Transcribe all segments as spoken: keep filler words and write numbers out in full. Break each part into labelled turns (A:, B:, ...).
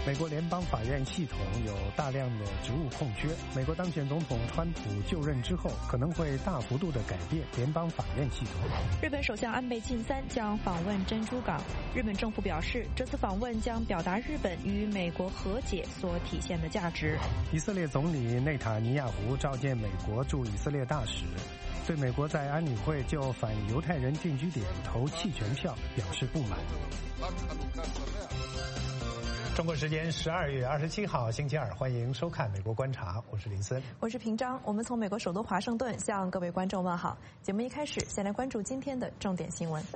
A: 美国联邦法院系统有大量的职务空缺，美国当选总统川普就任之后，可能会大幅度的改变联邦法院系统。
B: 日本首相安倍晋三将访问珍珠港，日本政府表示，这次访问将表达日本与美国和解所体现的价值。
A: 以色列总理内塔尼亚胡召见美国驻以色列大使，对美国在安理会就反犹太人定居点投弃权票表示不满。中国时间十二月二十七号星期二，欢迎收看《美国观察》，我是林森，
B: 我是平章。我们从美国首都华盛顿向各位观众问好。节目一开始，先来关注今天的重点新闻。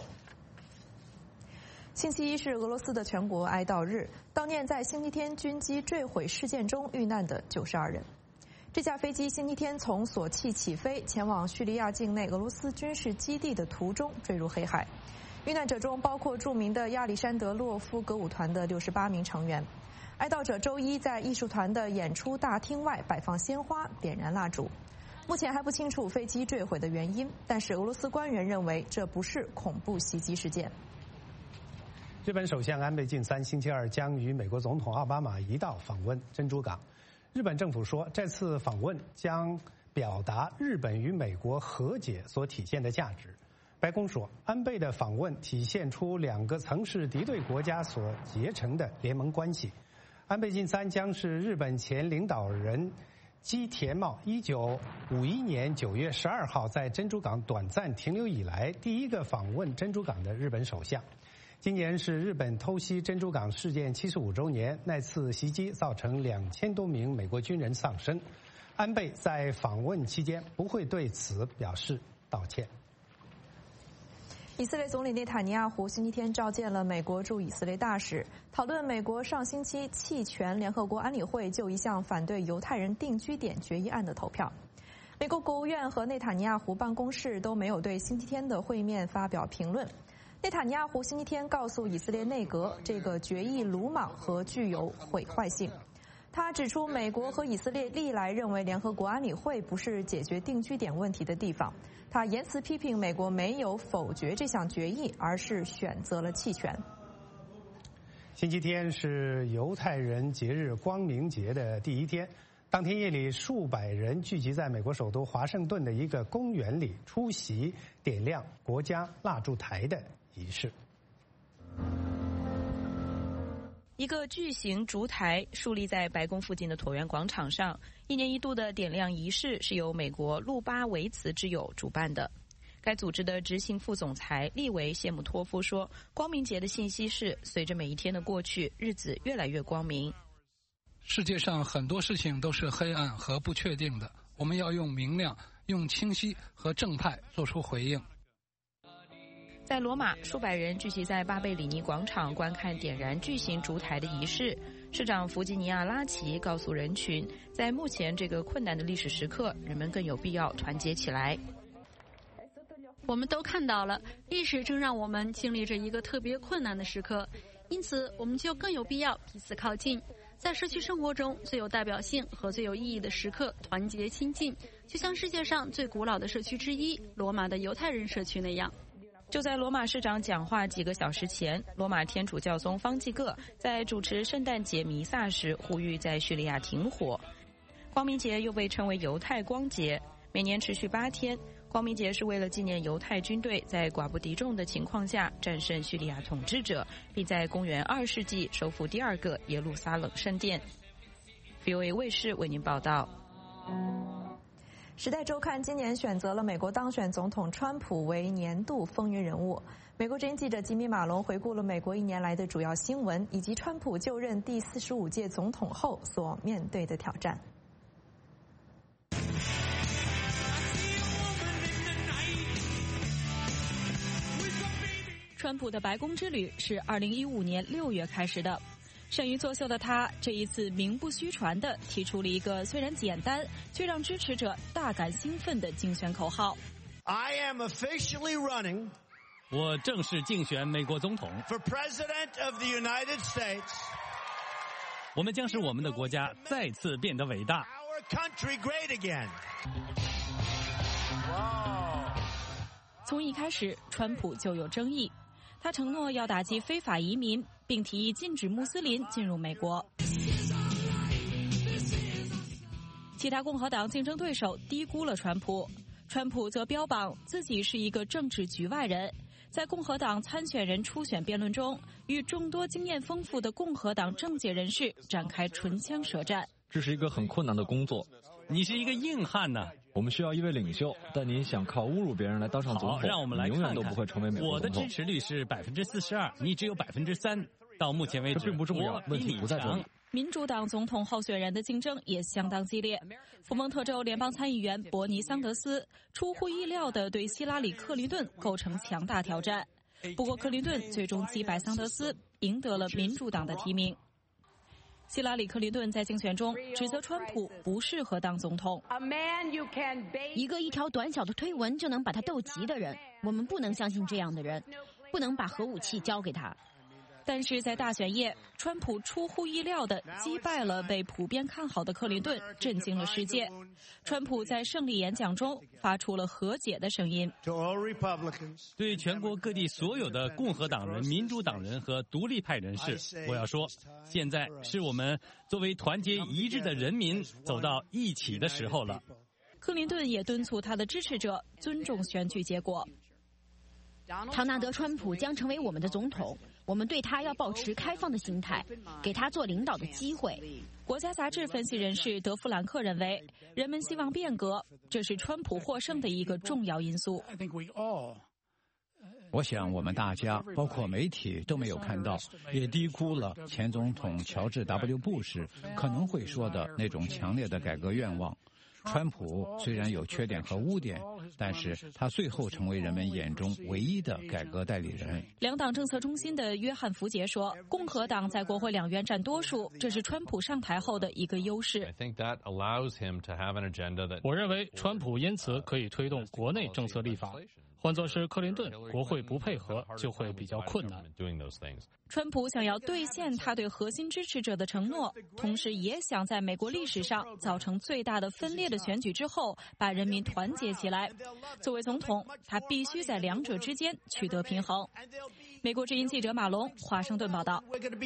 B: 星期一是俄罗斯的全国哀悼日，悼念在星期天军机坠毁事件中遇难的九十二人。这架飞机星期天从索契起飞，前往叙利亚境内俄罗斯军事基地的途中坠入黑海。遇难者中包括著名的亚历山德洛夫歌舞团的六十八名成员。哀悼者周一在艺术团的演出大厅外摆放鲜花，点燃蜡烛。目前还不清楚飞机坠毁的原因，但是俄罗斯官员认为这不是恐怖袭击事件。
A: 日本首相安倍晋三星期二将与美国总统奥巴马一道访问珍珠港。日本政府说，这次访问将表达日本与美国和解所体现的价值。白宫说，安倍的访问体现出两个曾是敌对国家所结成的联盟关系。安倍晋三将是日本前领导人基田茂一九五一年九月十二号在珍珠港短暂停留以来第一个访问珍珠港的日本首相。今年是日本偷袭珍珠港事件七十五周年，那次袭击造成两千多名美国军人丧生。安倍在访问期间不会对此表示道歉。
B: 以色列总理内塔尼亚胡星期天召见了美国驻以色列大使，讨论美国上星期弃权联合国安理会就一项反对犹太人定居点决议案的投票。美国国务院和内塔尼亚胡办公室都没有对星期天的会面发表评论。内塔尼亚胡星期天告诉以色列内阁，这个决议鲁莽和具有毁坏性。他指出，美国和以色列历来认为联合国安理会不是解决定居点问题的地方。他严词批评美国没有否决这项决议，而是选择了弃权。
A: 星期天是犹太人节日光明节的第一天，当天夜里数百人聚集在美国首都华盛顿的一个公园里，出席点亮国家蜡烛台的仪式。
C: 一个巨型烛台竖立在白宫附近的椭圆广场上，一年一度的点亮仪式是由美国路巴维茨之友主办的。该组织的执行副总裁利维谢姆托夫说，光明节的信息是随着每一天的过去，日子越来越光明。
D: 世界上很多事情都是黑暗和不确定的，我们要用明亮、用清晰和正派做出回应。
C: 在罗马，数百人聚集在巴贝里尼广场观看点燃巨型烛台的仪式。市长弗吉尼亚·拉奇告诉人群，在目前这个困难的历史时刻，人们更有必要团结起来。
E: 我们都看到了，历史正让我们经历着一个特别困难的时刻，因此我们就更有必要彼此靠近，在社区生活中最有代表性和最有意义的时刻团结亲近，就像世界上最古老的社区之一罗马的犹太人社区那样。
C: 就在罗马市长讲话几个小时前，罗马天主教宗方济各在主持圣诞节弥撒时呼吁在叙利亚停火。光明节又被称为犹太光节，每年持续八天。光明节是为了纪念犹太军队在寡不敌众的情况下战胜叙利亚统治者，并在公元二世纪收复第二个耶路撒冷圣殿。V O A 卫视为您报道。
B: 时代周刊今年选择了美国当选总统川普为年度风云人物。美国之音记者吉米马龙回顾了美国一年来的主要新闻，以及川普就任第四十五届总统后所面对的挑战。
C: 川普的白宫之旅是二零一五年六月开始的。善于作秀的他，这一次名不虚传地提出了一个虽然简单，却让支持者大感兴奋的竞选口号
F: ：I am officially running.
G: 我正式竞选美国总统
F: for President of the United States.
G: 我们将使我们的国家再次变得伟大。
F: Our country great again.
C: 从一开始，川普就有争议。他承诺要打击非法移民， 并提议禁止穆斯林进入美国。其他共和党竞争对手低估了川普，川普则标榜自己是一个政治局外人，在共和党参选人初选辩论中，与众多经验丰富的共和党政界人士展开唇枪舌战。
H: 这是一个很困难的工作，
G: 你是一个硬汉呢、啊。
H: 我们需要一位领袖，但你想靠侮辱别人来当上总统，
G: 好，让我们来看看，
H: 你永远都不会成为美国总统。
G: 我的支持率是百分之四十二，你只有百分之三。到目前为止，
H: 这并不重要，问题不在这里。
C: 民主党总统候选人的竞争也相当激烈。福蒙特州联邦参议员伯尼桑德斯出乎意料地对希拉里克林顿构成强大挑战，不过克林顿最终击败桑德斯，赢得了民主党的提名。希拉里克林顿在竞选中指责川普不适合当总统，
I: 一个一条短小的推文就能把他斗急的人，我们不能相信这样的人，不能把核武器交给他。
C: 但是在大选夜，川普出乎意料地击败了被普遍看好的克林顿，震惊了世界。川普在胜利演讲中发出了和解的声音，
G: 对全国各地所有的共和党人、民主党人和独立派人士，我要说，现在是我们作为团结一致的人民走到一起的时候了。
C: 克林顿也敦促他的支持者尊重选举结果。
I: 唐纳德·川普将成为我们的总统，我们对他要保持开放的心态，给他做领导的机会。
C: 国家杂志分析人士德弗兰克认为，人们希望变革，这是川普获胜的一个重要因素。
J: 我想我们大家，包括媒体，都没有看到，也低估了前总统乔治 W 布什可能会说的那种强烈的改革愿望。川普虽然有缺点和污点，但是他最后成为人们眼中唯一的改革代理人。
C: 两党政策中心的约翰·福杰说，共和党在国会两院占多数，这是川普上台后的一个优势。
K: 我认为川普因此可以推动国内政策立法，换作是克林顿，国会不配合就会比较困难。
C: 川普想要兑现他对核心支持者的承诺，同时也想在美国历史上造成最大的分裂的选举之后，把人民团结起来。作为总统，他必须在两者之间取得平衡。美国之音记者马龙，华盛顿报道。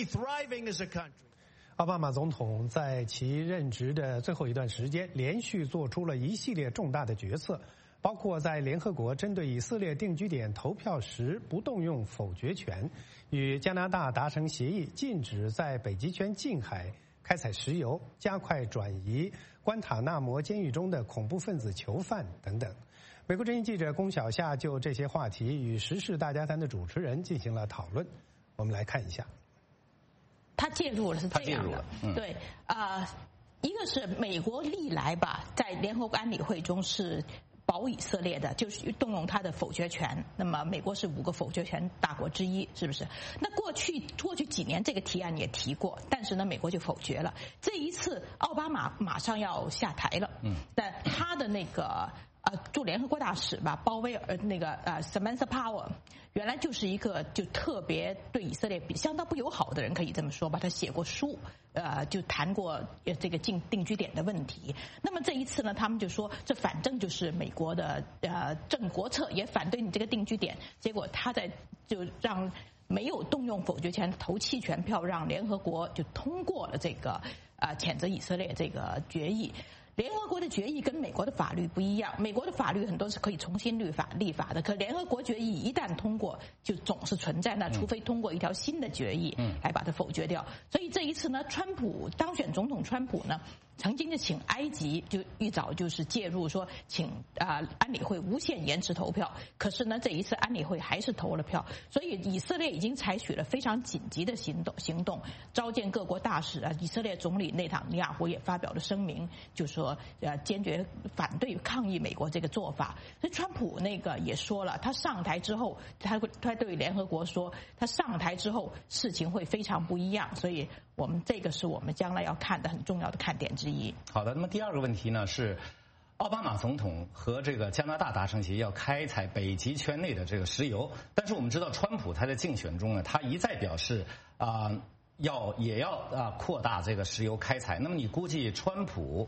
A: 奥巴马总统在其任职的最后一段时间，连续做出了一系列重大的决策，包括在联合国针对以色列定居点投票时不动用否决权，与加拿大达成协议，禁止在北极圈近海开采石油，加快转移关塔那摩监狱中的恐怖分子囚犯等等。美国之音记者龚小夏就这些话题与时事大家谈的主持人进行了讨论，我们来看一下。
L: 他介入了是这样的，嗯、对啊、呃，一个是美国历来吧，在联合国安理会中是保以色列的，就是动用他的否决权。那么美国是五个否决权大国之一，是不是？那过去过去几年这个提案也提过，但是呢，美国就否决了。这一次奥巴马马上要下台了，嗯，但他的那个呃驻联合国大使吧，鲍威尔那个呃 Samantha Power， 原来就是一个就特别对以色列比相当不友好的人，可以这么说吧。他写过书，呃，就谈过这个定定居点的问题。那么这一次呢，他们就说这反正就是美国的呃正国策，也反对你这个定居点。结果他在就让没有动用否决权投弃权票，让联合国就通过了这个啊、呃、谴责以色列这个决议。联合国的决议跟美国的法律不一样，美国的法律很多是可以重新立法立法的，可联合国决议一旦通过，就总是存在那，除非通过一条新的决议来把它否决掉。所以这一次呢，川普当选总统，川普呢曾经就请埃及就一早就是介入说，请啊、呃、安理会无限延迟投票，可是呢这一次安理会还是投了票，所以以色列已经采取了非常紧急的行动行动，召见各国大使啊，以色列总理内塔尼亚胡也发表了声明，就说。呃，坚决反对抗议美国这个做法。所以川普那个也说了，他上台之后，他他对联合国说，他上台之后事情会非常不一样。所以我们这个是我们将来要看的很重要的看点之一。
M: 好的，那么第二个问题呢是，奥巴马总统和这个加拿大达成协议，要开采北极圈内的这个石油。但是我们知道，川普他在竞选中呢，他一再表示啊、呃，要也要啊、呃、扩大这个石油开采。那么你估计川普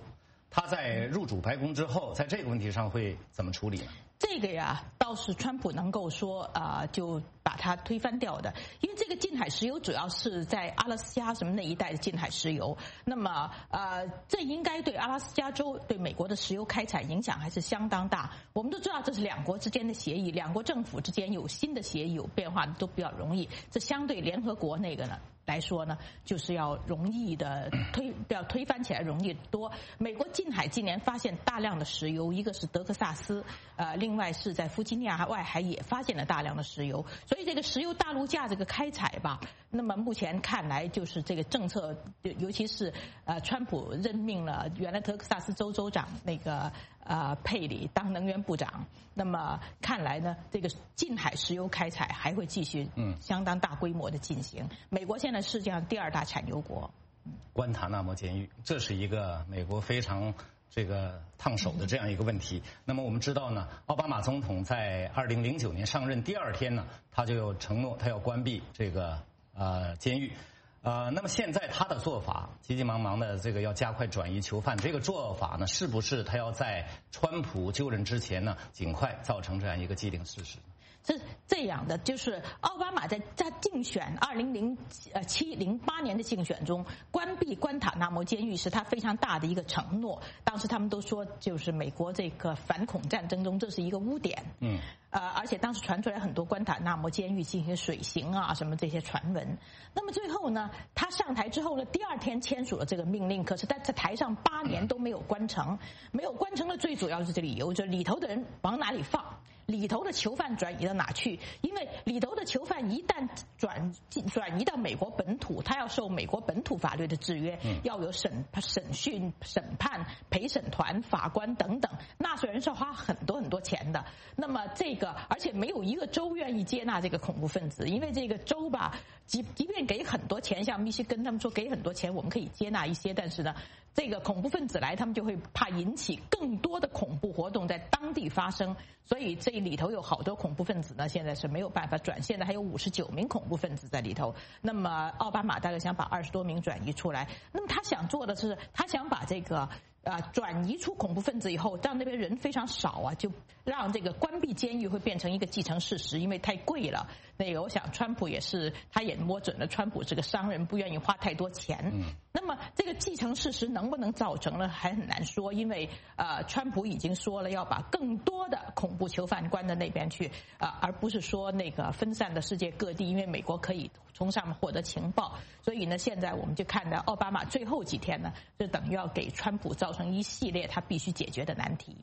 M: 他在入主白宫之后，在这个问题上会怎么处理呢？
L: 这个呀，倒是川普能够说啊、呃，就把它推翻掉的，因为这个近海石油主要是在阿拉斯加什么那一带的近海石油，那么呃，这应该对阿拉斯加州对美国的石油开采影响还是相当大。我们都知道这是两国之间的协议，两国政府之间有新的协议有变化都比较容易，这相对联合国那个呢来说呢，就是要容易的推，要推翻起来容易多。美国近海今年发现大量的石油，一个是德克萨斯，呃，另外是在弗吉尼亚外海也发现了大量的石油，所以这个石油大陆架这个开采吧，那么目前看来就是这个政策，尤其是呃，川普任命了原来德克萨斯州州长那个呃佩里当能源部长，那么看来呢，这个近海石油开采还会继续相当大规模的进行。美国现在世界上第二大产油国。
M: 关塔那摩监狱，这是一个美国非常这个烫手的这样一个问题。那么我们知道呢，奥巴马总统在二零零九年上任第二天呢，他就承诺他要关闭这个呃监狱。呃，那么现在他的做法，急急忙忙的这个要加快转移囚犯，这个做法呢，是不是他要在川普就任之前呢，尽快造成这样一个既定事实？
L: 是这样的，就是奥巴马在在竞选二零零呃七零八年的竞选中，关闭关塔那摩监狱是他非常大的一个承诺。当时他们都说，就是美国这个反恐战争中这是一个污点。嗯。呃，而且当时传出来很多关塔那摩监狱进行水刑啊什么这些传闻。那么最后呢，他上台之后呢，第二天签署了这个命令，可是他在台上八年都没有关成，没有关成的最主要是这理由，就是里头的人往哪里放。里头的囚犯转移到哪去？因为里头的囚犯一旦转转移到美国本土，他要受美国本土法律的制约，嗯、要有审审讯、审判、陪审团、法官等等，纳税人是要花很多很多钱的。那么这个，而且没有一个州愿意接纳这个恐怖分子，因为这个州吧，即即便给很多钱，像密西根他们说给很多钱，我们可以接纳一些，但是呢，这个恐怖分子来，他们就会怕引起更多的恐怖活动在当地发生，所以这里头有好多恐怖分子呢，现在是没有办法转，现在还有五十九名恐怖分子在里头。那么奥巴马大概想把二十多名转移出来，那么他想做的是，他想把这个啊转移出恐怖分子以后，让那边人非常少啊，就让这个关闭监狱会变成一个既成事实，因为太贵了。那个我想川普也是，他也摸准了川普这个商人不愿意花太多钱。嗯。那么这个既成事实能不能造成呢？还很难说，因为呃，川普已经说了要把更多的恐怖囚犯关到那边去啊、呃，而不是说那个分散的世界各地，因为美国可以从上面获得情报。所以呢，现在我们就看到奥巴马最后几天呢，就等于要给川普造成一系列他必须解决的难题。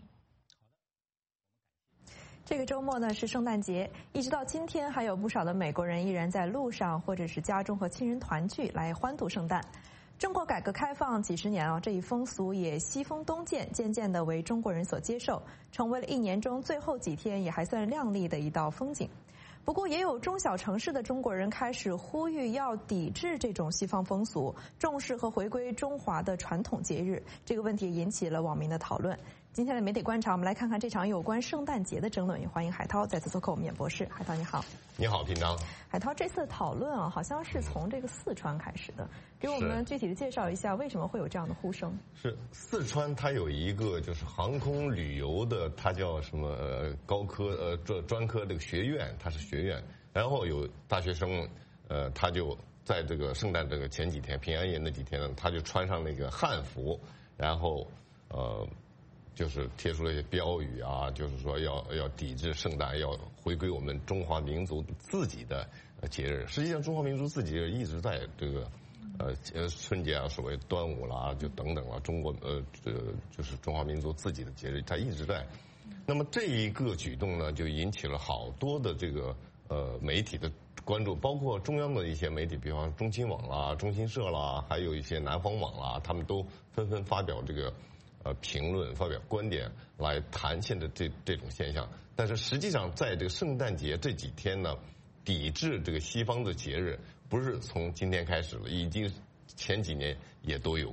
B: 这个周末呢是圣诞节，一直到今天，还有不少的美国人依然在路上或者是家中和亲人团聚来欢度圣诞。中国改革开放几十年啊，这一风俗也西风东渐，渐渐的为中国人所接受，成为了一年中最后几天也还算亮丽的一道风景。不过，也有中小城市的中国人开始呼吁要抵制这种西方风俗，重视和回归中华的传统节日。这个问题引起了网民的讨论。今天的媒体观察，我们来看看这场有关圣诞节的争论。也欢迎海涛再次做客我们演播室。海涛你好。
N: 你好，平常。
B: 海涛，这次的讨论啊，好像是从这个四川开始的，给我们具体的介绍一下为什么会有这样的呼声。
N: 是四川，它有一个就是航空旅游的，它叫什么呃高科呃专专科这个学院，它是学院，然后有大学生，呃，他就在这个圣诞这个前几天，平安夜那几天呢，他就穿上那个汉服，然后呃。就是贴出了一些标语啊，就是说要要抵制圣诞，要回归我们中华民族自己的节日。实际上，中华民族自己一直在这个呃呃春节啊，所谓端午啦，就等等啦，中国呃这就是中华民族自己的节日，它一直在。那么这一个举动呢，就引起了好多的这个呃媒体的关注，包括中央的一些媒体，比方中新网啦、中新社啦，还有一些南方网啦，他们都纷纷发表这个。呃，评论发表观点来谈现在这这种现象，但是实际上在这个圣诞节这几天呢，抵制这个西方的节日不是从今天开始了，已经前几年也都有过。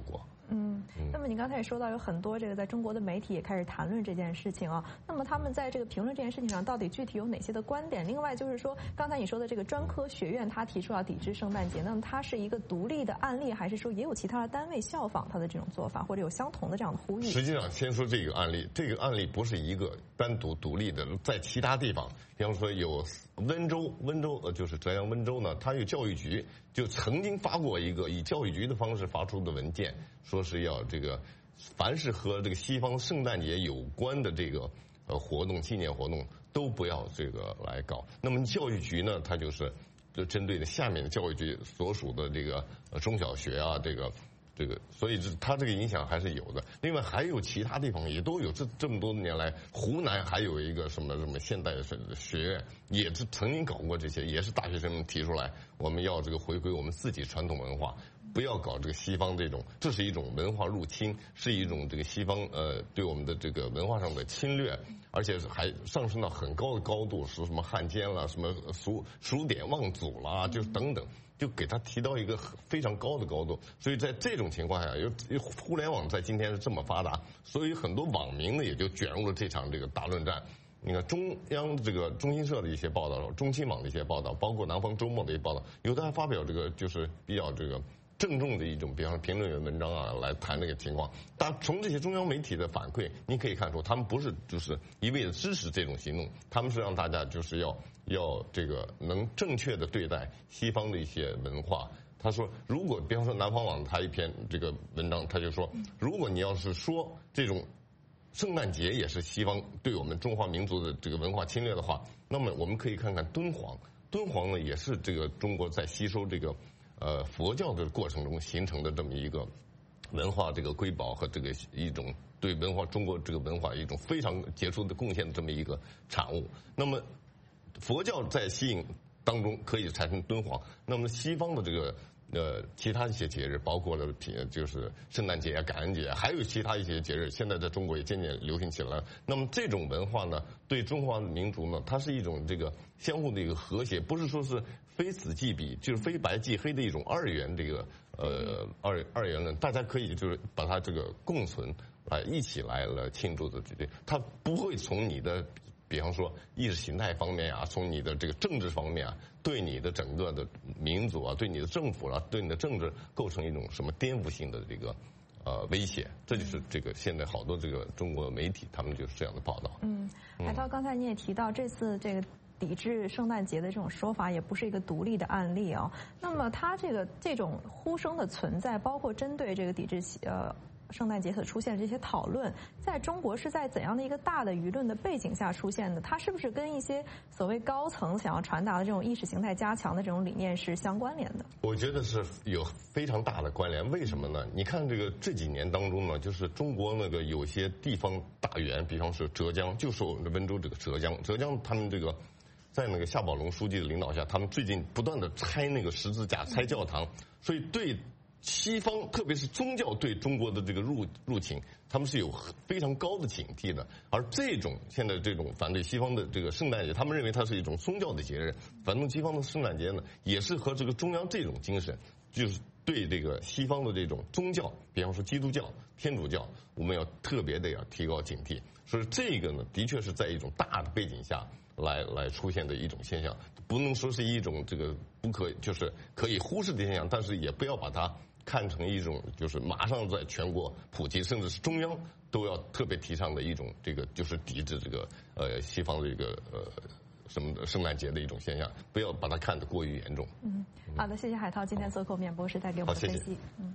B: 嗯，那么你刚才也说到有很多这个在中国的媒体也开始谈论这件事情啊。那么他们在这个评论这件事情上，到底具体有哪些的观点？另外就是说，刚才你说的这个专科学院，他提出要抵制圣诞节，那么它是一个独立的案例，还是说也有其他的单位效仿他的这种做法，或者有相同的这样的呼吁？
N: 实际上，先说这个案例，这个案例不是一个单独独立的，在其他地方，比方说有温州，温州呃就是浙江温州呢，它有教育局就曾经发过一个以教育局的方式发出的文件，说是要这个凡是和这个西方圣诞节有关的这个呃活动、纪念活动都不要这个来搞。那么教育局呢，它就是就针对的下面的教育局所属的这个呃中小学啊，这个。这个，所以这它这个影响还是有的。另外还有其他地方也都有，这这么多年来，湖南还有一个什么什么现代学院，也是曾经搞过这些，也是大学生们提出来，我们要这个回归我们自己传统文化，不要搞这个西方这种，这是一种文化入侵，是一种这个西方呃对我们的这个文化上的侵略，而且还上升到很高的高度，是什么汉奸啦，什么数数典忘祖啦，就等等。就给他提到一个非常高的高度，所以在这种情况下，又互联网在今天是这么发达，所以很多网民呢也就卷入了这场这个大论战。你看中央这个中新社的一些报道，中新网的一些报道，包括南方周末的一些报道，有的还发表这个就是比较这个郑重的一种，比方说评论员文章啊，来谈这个情况。但从这些中央媒体的反馈，你可以看出，他们不是就是一味的支持这种行动，他们是让大家就是要要这个能正确的对待西方的一些文化。他说，如果比方说南方网他一篇这个文章，他就说，如果你要是说这种圣诞节也是西方对我们中华民族的这个文化侵略的话，那么我们可以看看敦煌，敦煌呢也是这个中国在吸收这个。呃，佛教的过程中形成的这么一个文化这个瑰宝和这个一种对文化中国这个文化一种非常杰出的贡献的这么一个产物。那么佛教在吸引当中可以产生敦煌，那么西方的这个呃其他一些节日，包括了就是圣诞节啊、感恩节，还有其他一些节日，现在在中国也渐渐流行起来了。那么这种文化呢，对中华民族呢，它是一种这个相互的一个和谐，不是说是非此即彼，就是非白即黑的一种二元这个呃二二元论，大家可以就是把它这个共存来一起来来庆祝的，对，它不会从你的。比方说意识形态方面啊，从你的这个政治方面啊，对你的整个的民族啊，对你的政府啊，对你的政治构成一种什么颠覆性的这个呃威胁，这就是这个现在好多这个中国媒体他们就是这样的报道。
B: 嗯，海涛，刚才你也提到这次这个抵制圣诞节的这种说法也不是一个独立的案例啊。那么它这个这种呼声的存在，包括针对这个抵制呃。圣诞节所出现的这些讨论，在中国是在怎样的一个大的舆论的背景下出现的？它是不是跟一些所谓高层想要传达的这种意识形态加强的这种理念是相关联的？
N: 我觉得是有非常大的关联。为什么呢？你看这个这几年当中呢，就是中国那个有些地方大员，比方说浙江，就说温州这个浙江，浙江他们这个在那个夏宝龙书记的领导下，他们最近不断的拆那个十字架、拆教堂，所以对。西方特别是宗教对中国的这个入入侵，他们是有非常高的警惕的。而这种现在这种反对西方的这个圣诞节，他们认为它是一种宗教的节日。反对西方的圣诞节呢，也是和这个中央这种精神，就是对这个西方的这种宗教，比方说基督教、天主教，我们要特别的要提高警惕。所以这个呢，的确是在一种大的背景下来来出现的一种现象，不能说是一种这个不可就是可以忽视的现象，但是也不要把它。看成一种就是马上在全国普及，甚至是中央都要特别提倡的一种这个就是抵制这个呃西方的一个呃什么圣诞节的一种现象，不要把它看得过于严重。
B: 嗯，好的，谢谢海涛今天做客面博士带给我们的分析。
N: 好，谢谢。
B: 嗯。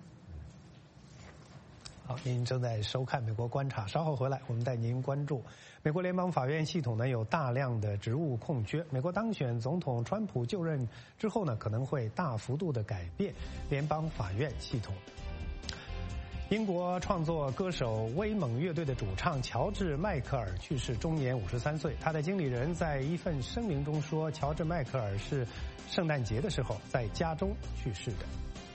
A: 好，您正在收看《美国观察》，稍后回来我们带您关注美国联邦法院系统呢有大量的职务空缺。美国当选总统川普就任之后呢，可能会大幅度的改变联邦法院系统。英国创作歌手威猛乐队的主唱乔治·迈克尔去世，终年五十三岁。他的经理人在一份声明中说，乔治·迈克尔是圣诞节的时候在家中去世的。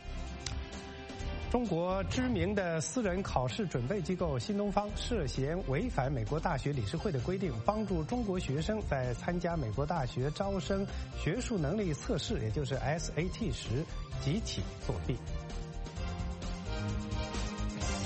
A: 中国知名的私人考试准备机构新东方涉嫌违反美国大学理事会的规定，帮助中国学生在参加美国大学招生学术能力测试，也就是 S A T 时集体作弊。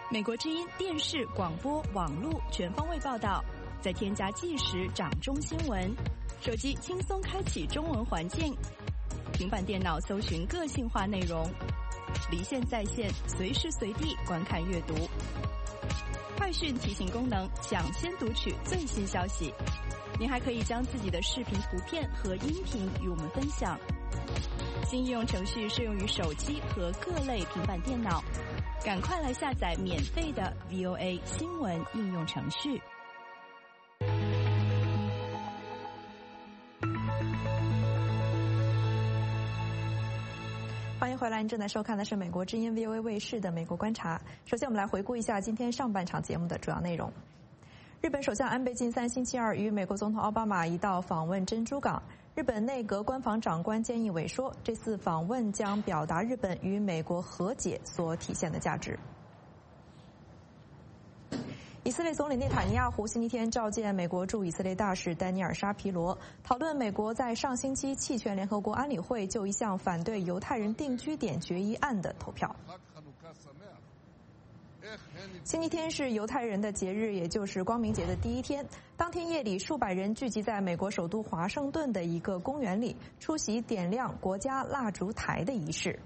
O: 美国之音电视、广播、网络全方位报道，再添加即时掌中新闻，手机轻松开启中文环境，平板电脑搜寻个性化内容，离线在线，随时随地观看阅读。快讯提醒功能，抢先读取最新消息。您还可以将自己的视频、图片和音频与我们分享。新应用程序适用于手机和各类平板电脑，赶快来下载免费的 V O A 新闻应用程序。
B: 欢迎回来，您正在收看的是美国之音 V O A 卫视的美国观察。首先，我们来回顾一下今天上半场节目的主要内容。日本首相安倍晋三星期二与美国总统奥巴马一道访问珍珠港。日本内阁官房长官菅义伟说，这次访问将表达日本与美国和解所体现的价值。以色列总理内塔尼亚胡星期天召见美国驻以色列大使丹尼尔·沙皮罗，讨论美国在上星期弃权联合国安理会就一项反对犹太人定居点决议案的投票。星期天是犹太人的节日，也就是光明节的第一天。当天夜里，数百人聚集在美国首都华盛顿的一个公园里，出席点亮国家蜡烛台的仪式。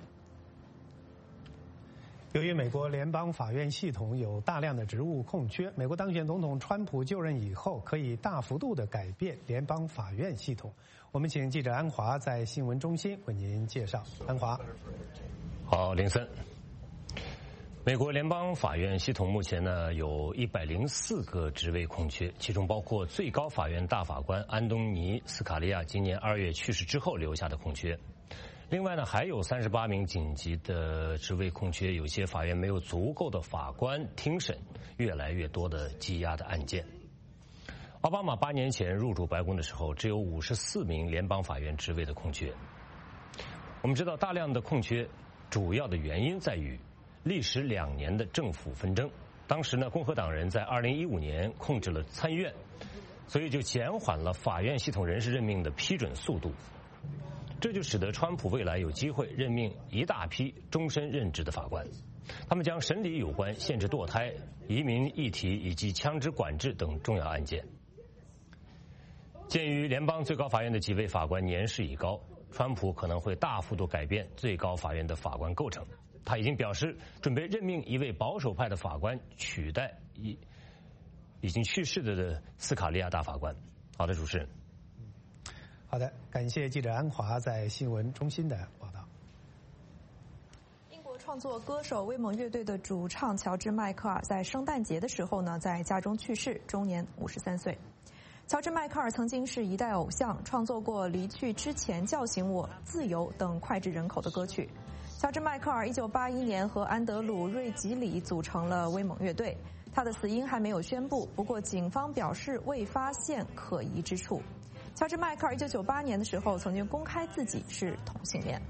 A: 由于美国联邦法院系统有大量的职务空缺，美国当选总统川普就任以后，可以大幅度的改变联邦法院系统。我们请记者安华在新闻中心为您介绍。安华，
P: 好，林森。美国联邦法院系统目前呢有一百零四个职位空缺，其中包括最高法院大法官安东尼·斯卡利亚今年二月去世之后留下的空缺。另外呢，还有三十八名紧急的职位空缺，有些法院没有足够的法官听审越来越多的积压的案件。奥巴马八年前入主白宫的时候，只有五十四名联邦法院职位的空缺。我们知道，大量的空缺主要的原因在于历时两年的政府纷争。当时呢，共和党人在二零一五年控制了参议院，所以就减缓了法院系统人事任命的批准速度。这就使得川普未来有机会任命一大批终身任职的法官，他们将审理有关限制堕胎、移民议题以及枪支管制等重要案件。鉴于联邦最高法院的几位法官年事已高，川普可能会大幅度改变最高法院的法官构成。他已经表示准备任命一位保守派的法官取代已已经去世的斯卡利亚大法官。好的，主持人。
A: 好的，感谢记者安华在新闻中心的报道。
B: 英国创作歌手威猛乐队的主唱乔治·迈克尔在圣诞节的时候呢，在家中去世，终年五十三岁。乔治·迈克尔曾经是一代偶像，创作过离去之前叫醒我、自由等脍炙人口的歌曲。乔治·迈克尔一九八一年和安德鲁·瑞吉里组成了威猛乐队，他的死因还没有宣布，不过警方表示未发现可疑之处。乔治·迈克尔一九九八年的时候曾经公开自己是同性恋。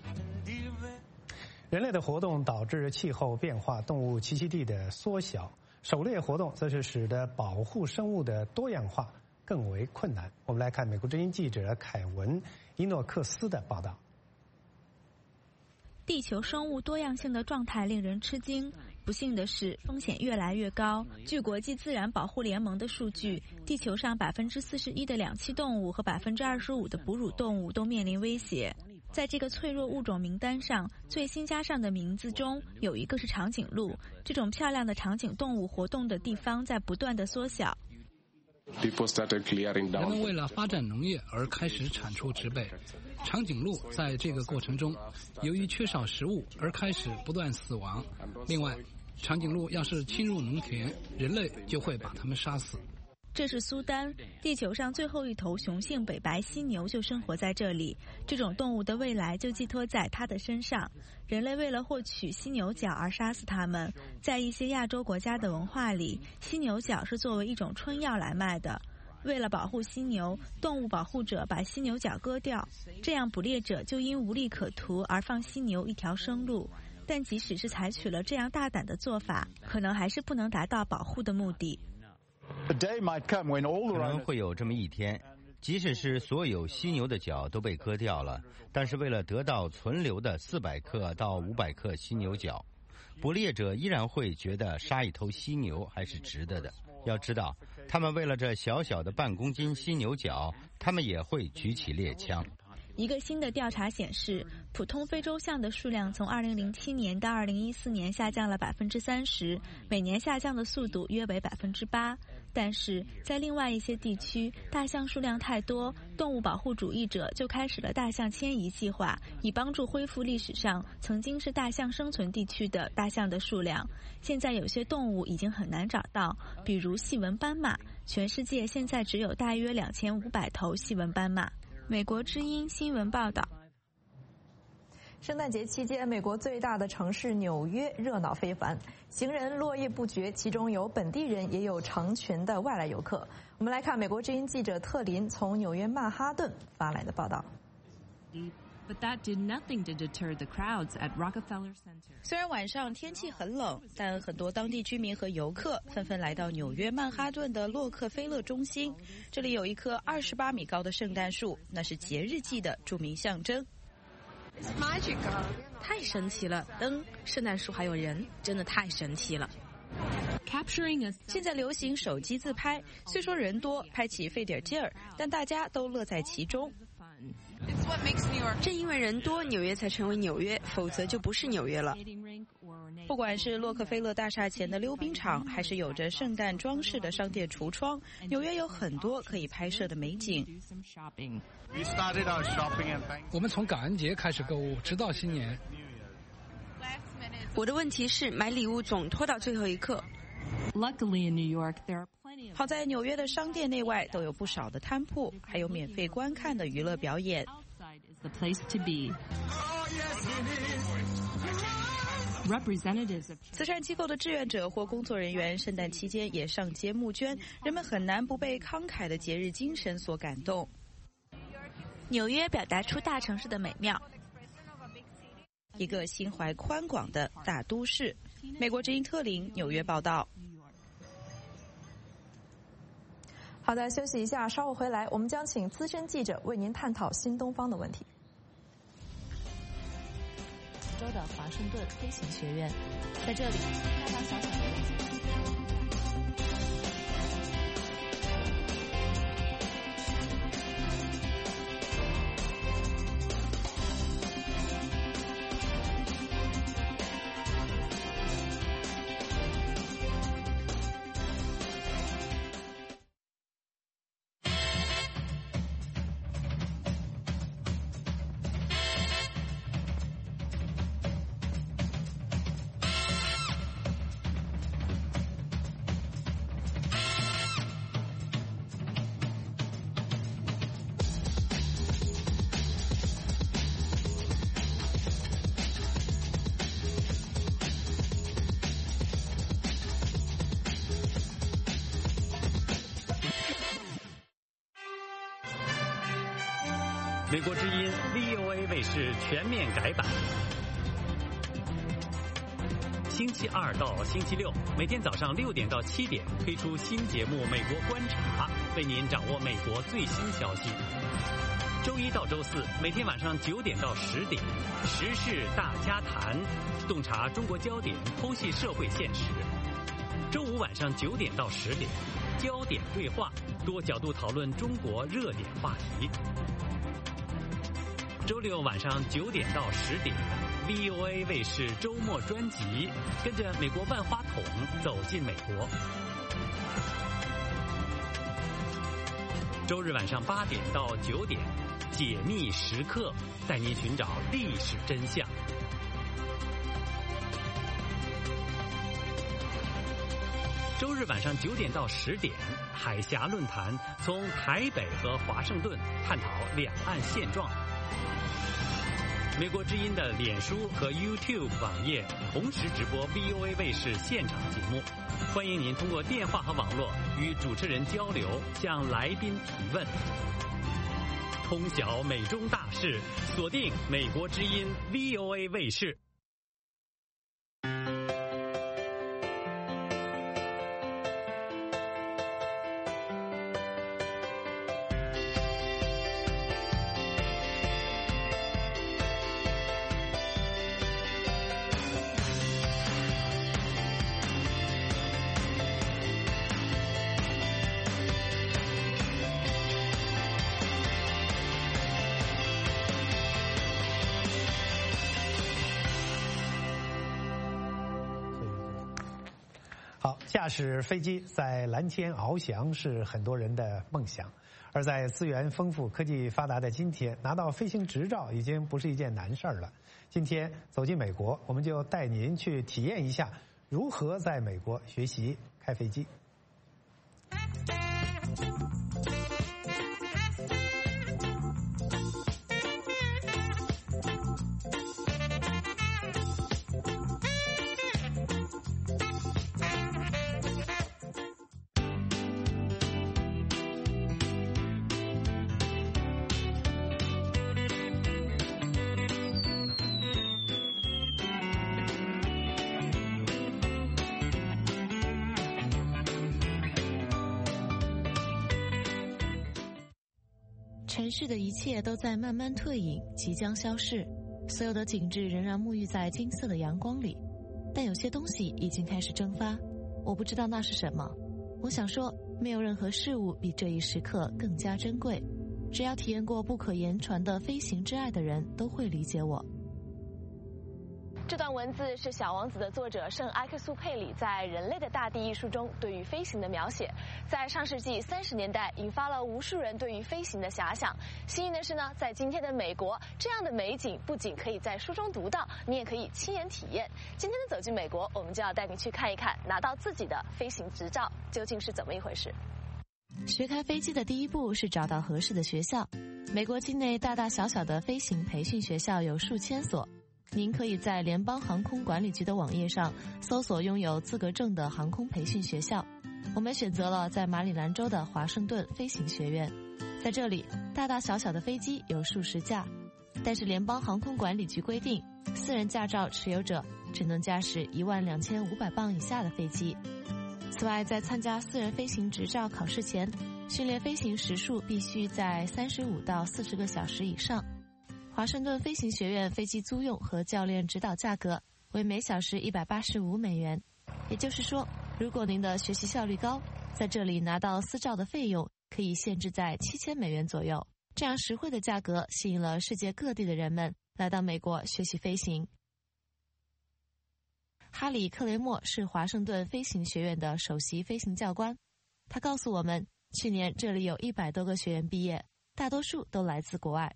A: 人类的活动导致气候变化，动物栖息地的缩小，狩猎活动则是使得保护生物的多样化更为困难。我们来看美国之音记者凯文·伊诺克斯的报道。
Q: 地球生物多样性的状态令人吃惊。不幸的是，风险越来越高。据国际自然保护联盟的数据，地球上百分之四十一的两栖动物和百分之二十五的哺乳动物都面临威胁。在这个脆弱物种名单上，最新加上的名字中有一个是长颈鹿。这种漂亮的长颈动物活动的地方在不断的缩小。
D: 人们为了发展农业而开始铲除植被，长颈鹿在这个过程中，由于缺少食物而开始不断死亡。另外，长颈鹿要是侵入农田，人类就会把它们杀死。
Q: 这是苏丹，地球上最后一头雄性北白犀牛就生活在这里。这种动物的未来就寄托在它的身上。人类为了获取犀牛角而杀死它们，在一些亚洲国家的文化里，犀牛角是作为一种春药来卖的。为了保护犀牛，动物保护者把犀牛角割掉，这样捕猎者就因无利可图而放犀牛一条生路。但即使是采取了这样大胆的做法，可能还是不能达到保护的目的。
R: 可能会有这么一天，即使是所有犀牛的角都被割掉了，但是为了得到存留的四百克到五百克犀牛角， 捕猎者依然会觉得杀一头犀牛还是值得的。要知道，他们为了这小小的半公斤犀牛角，他们也会举起猎枪。
Q: 一个新的调查显示，普通非洲象的数量从二零零七年到二零一四年下降了百分之三十，每年下降的速度约为百分之八。但是在另外一些地区，大象数量太多，动物保护主义者就开始了大象迁移计划，以帮助恢复历史上曾经是大象生存地区的大象的数量。现在有些动物已经很难找到，比如细纹斑马，全世界现在只有大约两千五百头细纹斑马。美国之音新闻报道。
B: 圣诞节期间，美国最大的城市纽约热闹非凡，行人络绎不绝，其中有本地人，也有成群的外来游客。我们来看美国之音记者特林从纽约曼哈顿发来的报道。
S: But that did nothing to deter the crowds at Rockefeller Center.
C: 虽然晚上天气很冷，但很多当地居民和游客纷纷来到纽约曼哈顿的洛克菲勒中心。这里有一棵二十八米高的圣诞树，那是节日季的著名象征。
S: It's magical. 太神奇了，灯、圣诞树还有人，真的太神奇了。
C: Capturing a 现在流行手机自拍，虽说人多，拍起费点劲儿，但大家都乐在其中。
S: 正因为人多，纽约才成为纽约，否则就不是纽约了。
C: 不管是洛克菲勒大厦前的溜冰场，还是有着圣诞装饰的商店橱窗，纽约有很多可以拍摄的美景。
D: 我们从感恩节开始购物，直到新年。
S: 我的问题是，买礼物总拖到最后一刻。
C: Luckily in New York, there are plenty. 好在纽约的商店内外都有不少的摊铺，还有免费观看的娱乐表演。
S: Outside is the place to be. Representatives of
C: 慈善机构的志愿者或工作人员，圣诞期间也上街募捐，人们很难不被慷慨的节日精神所感动。
Q: 纽约表达出大城市的美妙，
C: 一个心怀宽广的大都市。美国之音特林纽约报道。
B: 好的，休息一下，稍后回来，我们将请资深记者为您探讨新东方的问题。
T: 州的华盛顿飞行学院，在这里，大大小小的
G: 美国之音 V O A 卫视全面改版，星期二到星期六每天早上六点到七点推出新节目《美国观察》，为您掌握美国最新消息。周一到周四每天晚上九点到十点，时事大家谈，洞察中国焦点，剖析社会现实。周五晚上九点到十点，焦点对话，多角度讨论中国热点话题。周六晚上九点到十点 ，V O A 卫视周末专辑，跟着美国万花筒走进美国。周日晚上八点到九点，解密时刻，带您寻找历史真相。周日晚上九点到十点，海峡论坛从台北和华盛顿探讨两岸现状。美国之音的脸书和 YouTube 网页同时直播 V O A 卫视现场节目，欢迎您通过电话和网络与主持人交流，向来宾提问。通晓美中大事，锁定美国之音 V O A 卫视。
A: 好，驾驶飞机在蓝天翱翔是很多人的梦想，而在资源丰富、科技发达的今天，拿到飞行执照已经不是一件难事儿了。今天走进美国，我们就带您去体验一下如何在美国学习开飞机。
T: 城市的一切都在慢慢退隐，即将消逝，所有的景致仍然沐浴在金色的阳光里，但有些东西已经开始蒸发，我不知道那是什么。我想说，没有任何事物比这一时刻更加珍贵，只要体验过不可言传的飞行之爱的人都会理解我。
U: 这段文字是《小王子》的作者圣埃克苏佩里在《人类的大地》一书中对于飞行的描写，在上世纪三十年代引发了无数人对于飞行的遐想。幸运的是呢，在今天的美国，这样的美景不仅可以在书中读到，你也可以亲眼体验。今天的走进美国，我们就要带你去看一看，拿到自己的飞行执照究竟是怎么一回事。
T: 学开飞机的第一步是找到合适的学校。美国境内大大小小的飞行培训学校有数千所。您可以在联邦航空管理局的网页上搜索拥有资格证的航空培训学校。我们选择了在马里兰州的华盛顿飞行学院。在这里，大大小小的飞机有数十架，但是联邦航空管理局规定，私人驾照持有者只能驾驶一万两千五百磅以下的飞机。此外，在参加私人飞行执照考试前，训练飞行时数必须在三十五到四十个小时以上。华盛顿飞行学院飞机租用和教练指导价格为每小时一百八十五美元，也就是说，如果您的学习效率高，在这里拿到私照的费用可以限制在七千美元左右。这样实惠的价格吸引了世界各地的人们来到美国学习飞行。哈里·克雷默是华盛顿飞行学院的首席飞行教官，他告诉我们，去年这里有一百多个学员毕业，大多数都来自国外。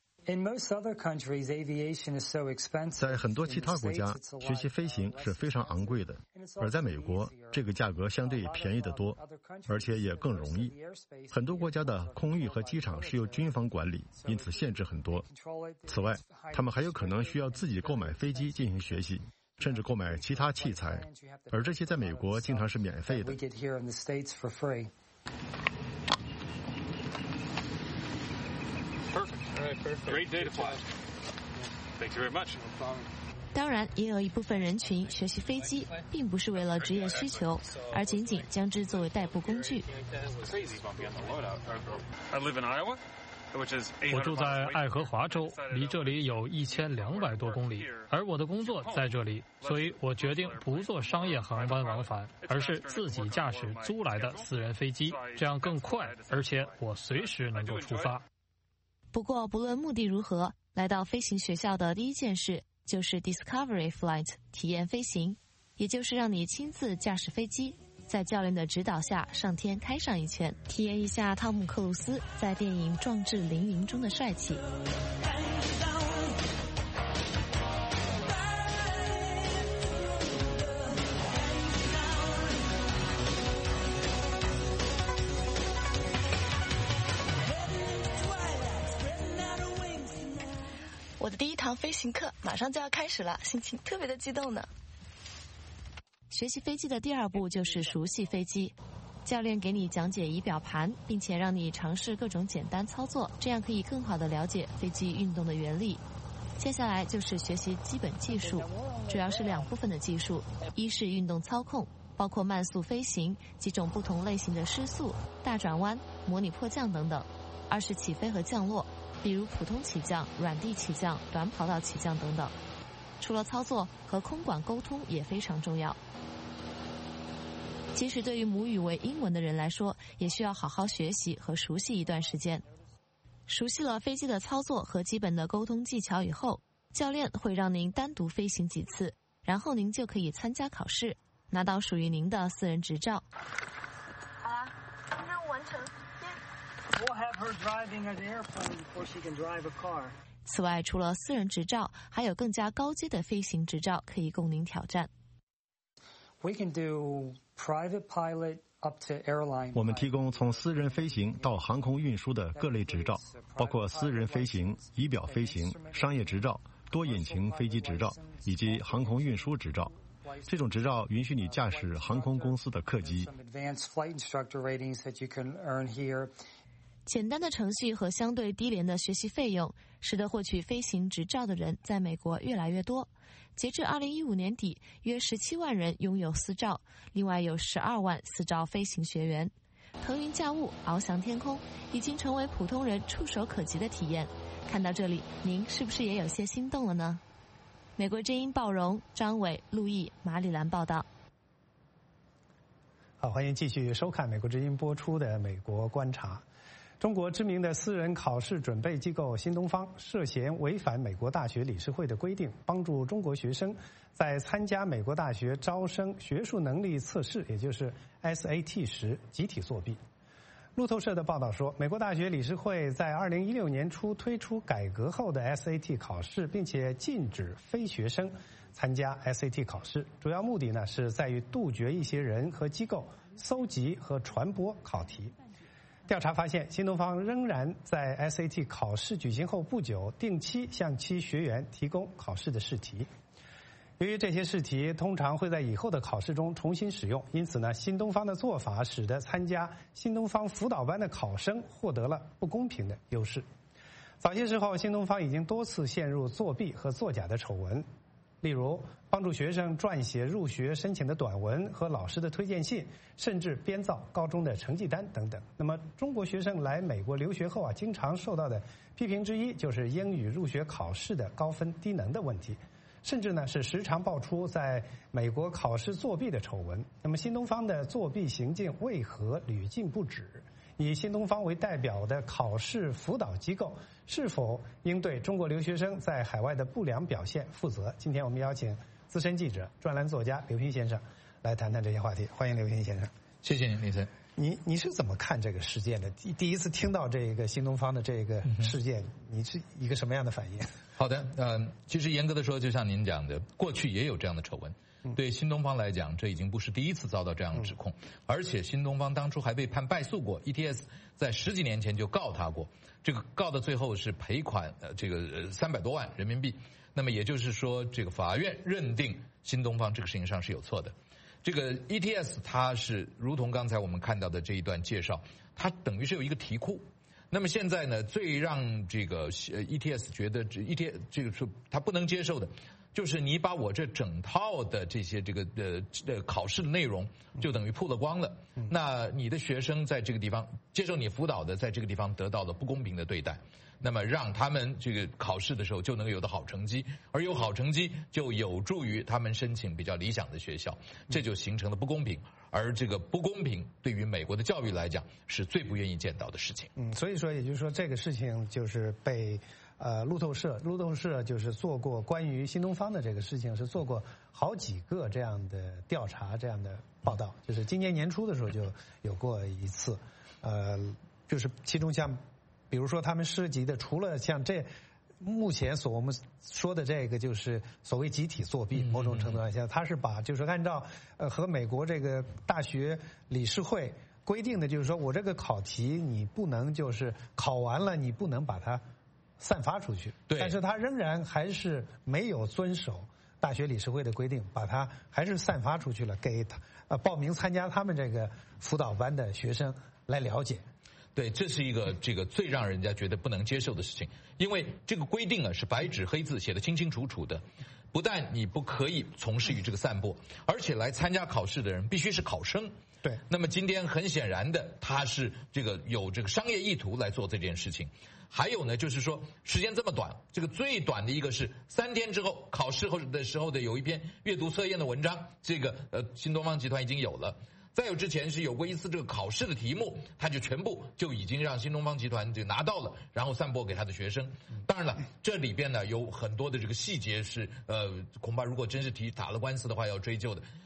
V: 在很多其他国家，学习飞行是非常昂贵的，而在美国，这个价格相对便宜得多，而且也更容易。很多国家的空域和机场是由军方管理，因此限制很多。此外，他们还有可能需要自己购买飞机进行学习，甚至购买其他器材，而这些在美国经常是免费的。
W: Great day to fly. Thank you very much.
T: 当然，也有一部分人群学习飞机并不是为了职业需求，而仅仅将之作为代步工具。
W: I live in Iowa, which is
K: 我住在爱荷华州，离这里有一千两百多公里，而我的工作在这里，所以我决定不坐商业航班往返，而是自己驾驶租来的私人飞机，这样更快，而且我随时能够出发。
T: 不过，不论目的如何，来到飞行学校的第一件事就是 Discovery Flight 体验飞行，也就是让你亲自驾驶飞机，在教练的指导下上天开上一圈，体验一下汤姆·克鲁斯在电影《壮志凌云》中的帅气。
U: 我的第一堂飞行课马上就要开始了，心情特别的激动呢。
T: 学习飞机的第二步就是熟悉飞机，教练给你讲解仪表盘，并且让你尝试各种简单操作，这样可以更好地了解飞机运动的原理。接下来就是学习基本技术，主要是两部分的技术，一是运动操控，包括慢速飞行、几种不同类型的失速、大转弯、模拟迫降等等；二是起飞和降落，比如普通起降、软地起降、短跑道起降等等。除了操作，和空管沟通也非常重要。即使对于母语为英文的人来说，也需要好好学习和熟悉一段时间。熟悉了飞机的操作和基本的沟通技巧以后，教练会让您单独飞行几次，然后您就可以参加考试， 拿到属于您的私人执照。
U: 好了，任务完成。
E: We'll have her driving an airplane before she can drive a car.
T: 此外，除了私人执照，还有更加高阶的飞行执照可以供您挑战。
E: We can do private pilot up to airline.
V: 我们提供从私人飞行到航空运输的各类执照，包括私人飞行、仪表飞行、商业执照、多引擎飞机执照以及航空运输执照。这种执照允许你驾驶航空公司的客机。
T: 简单的程序和相对低廉的学习费用，使得获取飞行执照的人在美国越来越多。截至二零一五年底，约十七万人拥有私照，另外有十二万私照飞行学员。腾云驾雾、翱翔天空，已经成为普通人触手可及的体验。看到这里，您是不是也有些心动了呢？美国之音鲍荣、张伟、陆毅、马里兰报道。
A: 好，欢迎继续收看美国之音播出的《美国观察》。中国知名的私人考试准备机构新东方涉嫌违反美国大学理事会的规定，帮助中国学生在参加美国大学招生学术能力测试，也就是 S A T 时集体作弊。路透社的报道说，美国大学理事会在二零一六年初推出改革后的 S A T 考试，并且禁止非学生参加 S A T 考试，主要目的呢是在于杜绝一些人和机构搜集和传播考题。调查发现，新东方仍然在 S A T 考试举行后不久，定期向其学员提供考试的试题。由于这些试题通常会在以后的考试中重新使用，因此呢，新东方的做法使得参加新东方辅导班的考生获得了不公平的优势。早些时候，新东方已经多次陷入作弊和作假的丑闻，例如帮助学生撰写入学申请的短文和老师的推荐信，甚至编造高中的成绩单等等。那么，中国学生来美国留学后啊，经常受到的批评之一就是英语入学考试的高分低能的问题，甚至呢是时常爆出在美国考试作弊的丑闻。那么，新东方的作弊行径为何屡禁不止？以新东方为代表的考试辅导机构是否应对中国留学生在海外的不良表现负责？今天我们邀请资深记者、专栏作家刘平先生来谈谈这些话题。欢迎刘平先生。
F: 谢谢您，李森。
A: 你你是怎么看这个事件的？第第一次听到这个新东方的这个事件，你是一个什么样的反应？
F: 好的，嗯、呃，其实严格的说，就像您讲的，过去也有这样的丑闻。对新东方来讲，这已经不是第一次遭到这样的指控，而且新东方当初还被判败诉过 ，E T S 在十几年前就告他过，这个告到最后是赔款呃这个三百多万人民币。那么也就是说，这个法院认定新东方这个事情上是有错的。这个 E T S 它是如同刚才我们看到的这一段介绍，它等于是有一个题库。那么现在呢，最让这个 E T S 觉得 E T S 这个是他不能接受的，就是你把我这整套的这些这个呃呃考试的内容就等于曝了光了，那你的学生在这个地方接受你辅导的，在这个地方得到了不公平的对待，那么让他们这个考试的时候就能有的好成绩，而有好成绩就有助于他们申请比较理想的学校，这就形成了不公平。而这个不公平对于美国的教育来讲是最不愿意见到的事情。
A: 嗯，所以说也就是说这个事情就是被呃路透社路透社就是做过关于新东方的这个事情是做过好几个这样的调查这样的报道，就是今年年初的时候就有过一次，呃，就是其中像比如说他们涉及的除了像这。目前所我们说的这个就是所谓集体作弊，某种程度上讲，他是把就是按照呃和美国这个大学理事会规定的，就是说我这个考题你不能就是考完了你不能把它散发出去，
F: 对，
A: 但是他仍然还是没有遵守大学理事会的规定，把它还是散发出去了，给他呃报名参加他们这个辅导班的学生来了解。
F: 对，这是一个这个最让人家觉得不能接受的事情，因为这个规定啊是白纸黑字写的清清楚楚的，不但你不可以从事于这个散播，而且来参加考试的人必须是考生。
A: 对，
F: 那么今天很显然的，他是这个有这个商业意图来做这件事情。还有呢，就是说时间这么短，这个最短的一个是三天之后考试后的时候的有一篇阅读测验的文章，这个呃新东方集团已经有了。再有之前是有过一次这个考试的题目，他就全部就已经让新东方集团就拿到了，然后散播给他的学生。当然了，这里边呢有很多的这个细节是呃，恐怕如果真是提打了官司的话要追究的。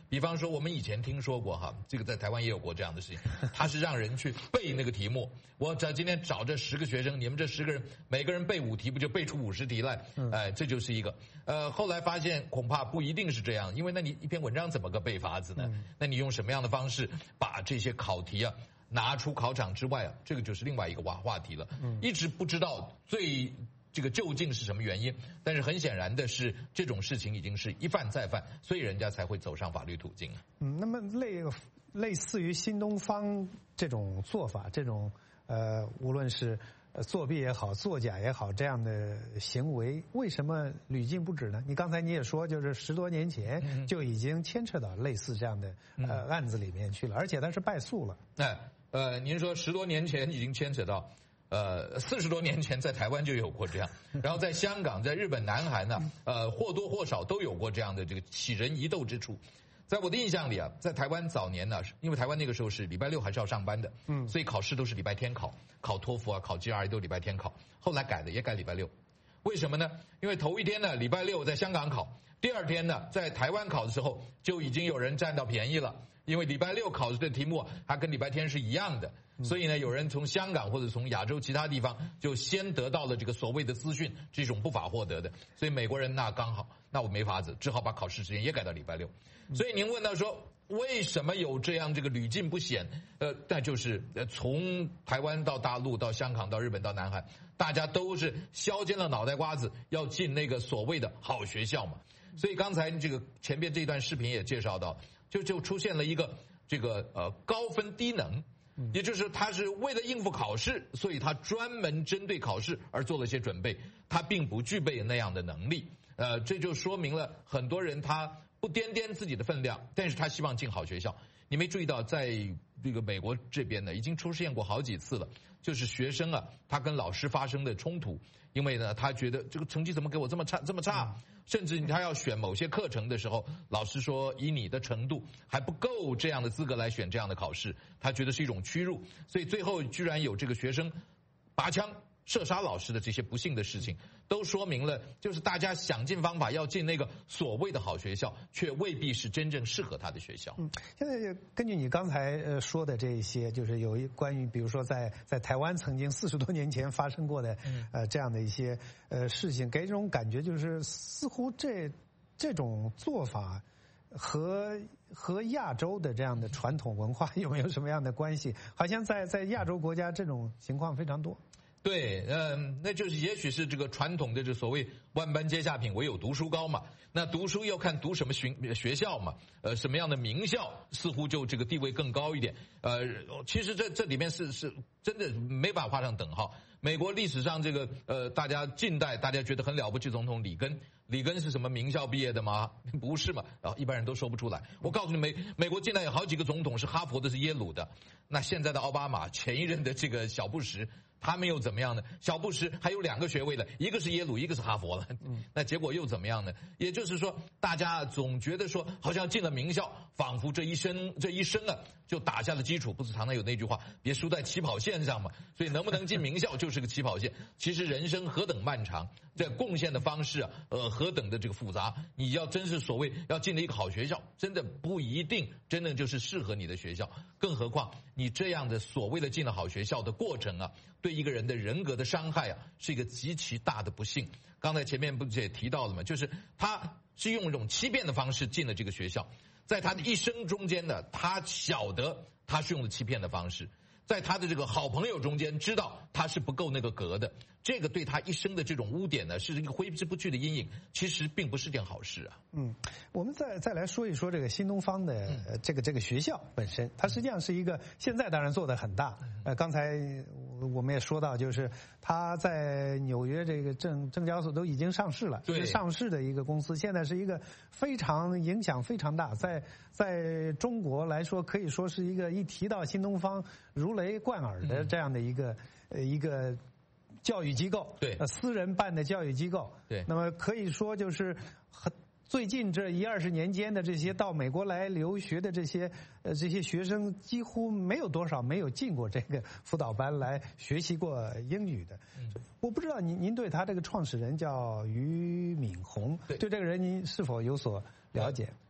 F: 比方说，我们以前听说过哈，这个在台湾也有过这样的事情，他是让人去背那个题目。我找今天找这十个学生，你们这十个人每个人背五题，不就背出五十题来？哎，这就是一个。呃，后来发现恐怕不一定是这样，因为那你一篇文章怎么个背法子呢？那你用什么样的方式把这些考题啊拿出考场之外啊？这个就是另外一个话话题了。一直不知道最。这个究竟是什么原因？但是很显然的是，这种事情已经是一犯再犯，所以人家才会走上法律途径。
A: 嗯，那么类类似于新东方这种做法，这种呃，无论是作弊也好、作假也好，这样的行为，为什么屡禁不止呢？你刚才你也说，就是十多年前就已经牵扯到类似这样的呃案子里面去了，而且它是败诉了。
F: 哎，呃，您说十多年前已经牵扯到。呃，四十多年前在台湾就有过这样，然后在香港、在日本、南韩呢，呃，或多或少都有过这样的这个起人疑窦之处。在我的印象里啊，在台湾早年呢，因为台湾那个时候是礼拜六还是要上班的，嗯，所以考试都是礼拜天考，考托福啊、考 G R E 都礼拜天考。后来改的也改礼拜六，为什么呢？因为头一天呢，礼拜六在香港考，第二天呢，在台湾考的时候就已经有人占到便宜了，因为礼拜六考的题目还跟礼拜天是一样的。所以呢，有人从香港或者从亚洲其他地方就先得到了这个所谓的资讯，这种不法获得的。所以美国人那刚好，那我没法子，只好把考试时间也改到礼拜六。所以您问到说为什么有这样这个屡禁不鲜？呃，那就是呃从台湾到大陆到香港到日本到南韩，大家都是削尖了脑袋瓜子要进那个所谓的好学校嘛。所以刚才这个前边这段视频也介绍到，就就出现了一个这个呃高分低能。也就是他是为了应付考试，所以他专门针对考试而做了些准备，他并不具备那样的能力。呃，这就说明了很多人他不掂掂自己的分量，但是他希望进好学校。你没注意到，在这个美国这边呢，已经出现过好几次了，就是学生啊，他跟老师发生的冲突，因为呢，他觉得这个成绩怎么给我这么差，这么差。甚至他要选某些课程的时候，老师说以你的程度还不够这样的资格来选这样的考试，他觉得是一种屈辱，所以最后居然有这个学生拔枪射杀老师的这些不幸的事情，都说明了就是大家想尽方法要进那个所谓的好学校，却未必是真正适合他的学校。
A: 嗯，现在根据你刚才呃说的这些，就是有一关于比如说在在台湾曾经四十多年前发生过的呃这样的一些呃事情，给这种感觉就是似乎这这种做法和和亚洲的这样的传统文化有没有什么样的关系？好像在在亚洲国家这种情况非常多。
F: 对，嗯，那就是也许是这个传统的这所谓万般皆下品，唯有读书高嘛。那读书要看读什么学学校嘛，呃，什么样的名校似乎就这个地位更高一点。呃，其实这这里面是是真的没法画上等号。美国历史上这个呃，大家近代大家觉得很了不起总统里根，里根是什么名校毕业的吗？不是嘛，然后一般人都说不出来。我告诉你，美美国近代有好几个总统是哈佛的，是耶鲁的。那现在的奥巴马，前一任的这个小布什。他们又怎么样呢？小布什还有两个学位的，一个是耶鲁，一个是哈佛了。那结果又怎么样呢？也就是说，大家总觉得说，好像进了名校，仿佛这一生这一生啊，就打下了基础。不是常常有那句话，别输在起跑线上嘛。所以能不能进名校就是个起跑线。其实人生何等漫长，这贡献的方式啊，呃，何等的这个复杂。你要真是所谓要进了一个好学校，真的不一定真的就是适合你的学校。更何况你这样的所谓的进了好学校的过程啊，对一个人的人格的伤害啊，是一个极其大的不幸。刚才前面不是也提到了吗？就是他是用一种欺骗的方式进了这个学校，在他的一生中间呢，他晓得他是用的欺骗的方式，在他的这个好朋友中间知道他是不够那个格的，这个对他一生的这种污点呢，是一个挥之不去的阴影，其实并不是件好事啊。
A: 嗯，我们再再来说一说这个新东方的、呃、这个这个学校本身，它实际上是一个现在当然做得很大。呃，刚才我们也说到，就是它在纽约这个证证交所都已经上市了，是上市的一个公司，现在是一个非常影响非常大，在在中国来说可以说是一个一提到新东方如雷贯耳的这样的一个、嗯、呃一个教育机构，
F: 对，
A: 呃，私人办的教育机构，
F: 对，
A: 那么可以说就是很。最近这一二十年间的这些到美国来留学的这些呃这些学生，几乎没有多少没有进过这个辅导班来学习过英语的。嗯、我不知道您您对他这个创始人叫俞敏洪，对这个人您是否有所了解？